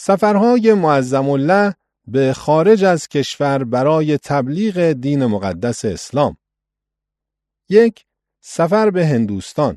سفرهای معظم الله به خارج از کشور برای تبلیغ دین مقدس اسلام. 1. سفر به هندوستان.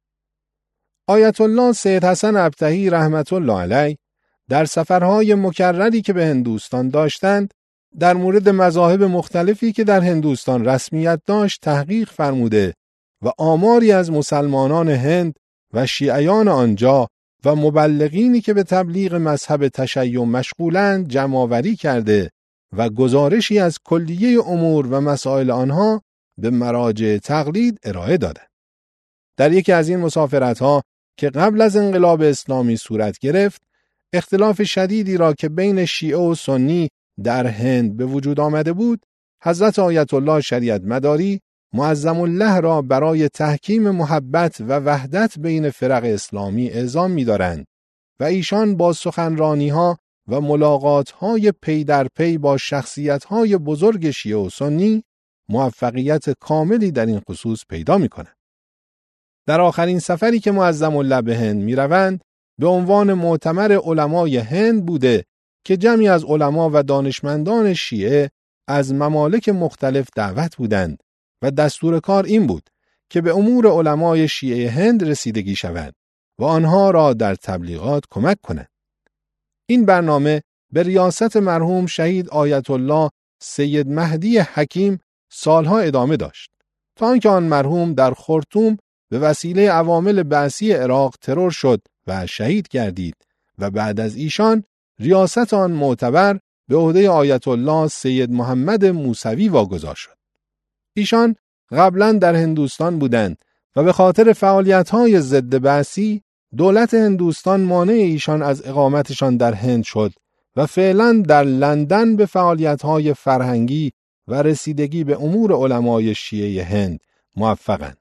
آیت الله سید حسن ابطحی رحمت الله علیه در سفرهای مکرری که به هندوستان داشتند، در مورد مذاهب مختلفی که در هندوستان رسمیت داشت تحقیق فرموده و آماری از مسلمانان هند و شیعیان آنجا و مبلغینی که به تبلیغ مذهب تشیع مشغولند جمع‌آوری کرده و گزارشی از کلیه امور و مسائل آنها به مراجع تقلید ارائه داده. در یکی از این مسافرت‌ها که قبل از انقلاب اسلامی صورت گرفت، اختلاف شدیدی را که بین شیعه و سنی در هند به وجود آمده بود، حضرت آیت الله شریعت مداری معظم الله را برای تحکیم محبت و وحدت بین فرق اسلامی اعزام می‌دارند و ایشان با سخنرانی‌ها و ملاقات‌های پی در پی با شخصیت‌های بزرگ شیعه و سنی موفقیت کاملی در این خصوص پیدا می‌کنند. در آخرین سفری که معظم الله به هند می‌روند، به عنوان معتمر علمای هند بوده که جمعی از علما و دانشمندان شیعه از ممالک مختلف دعوت بودند و دستور کار این بود که به امور علمای شیعه هند رسیدگی شود و آنها را در تبلیغات کمک کنند. این برنامه به ریاست مرحوم شهید آیت الله سید مهدی حکیم سالها ادامه داشت تا آنکه آن مرحوم در خرطوم به وسیله عوامل بعثی عراق ترور شد و شهید گردید و بعد از ایشان ریاست آن معتبر به عهده آیت الله سید محمد موسوی واگذار شد. ایشان قبلا در هندوستان بودند و به خاطر فعالیت‌های ضد بعثی دولت هندوستان مانع ایشان از اقامتشان در هند شد و فعلا در لندن به فعالیت‌های فرهنگی و رسیدگی به امور علمای شیعه هند موفقند.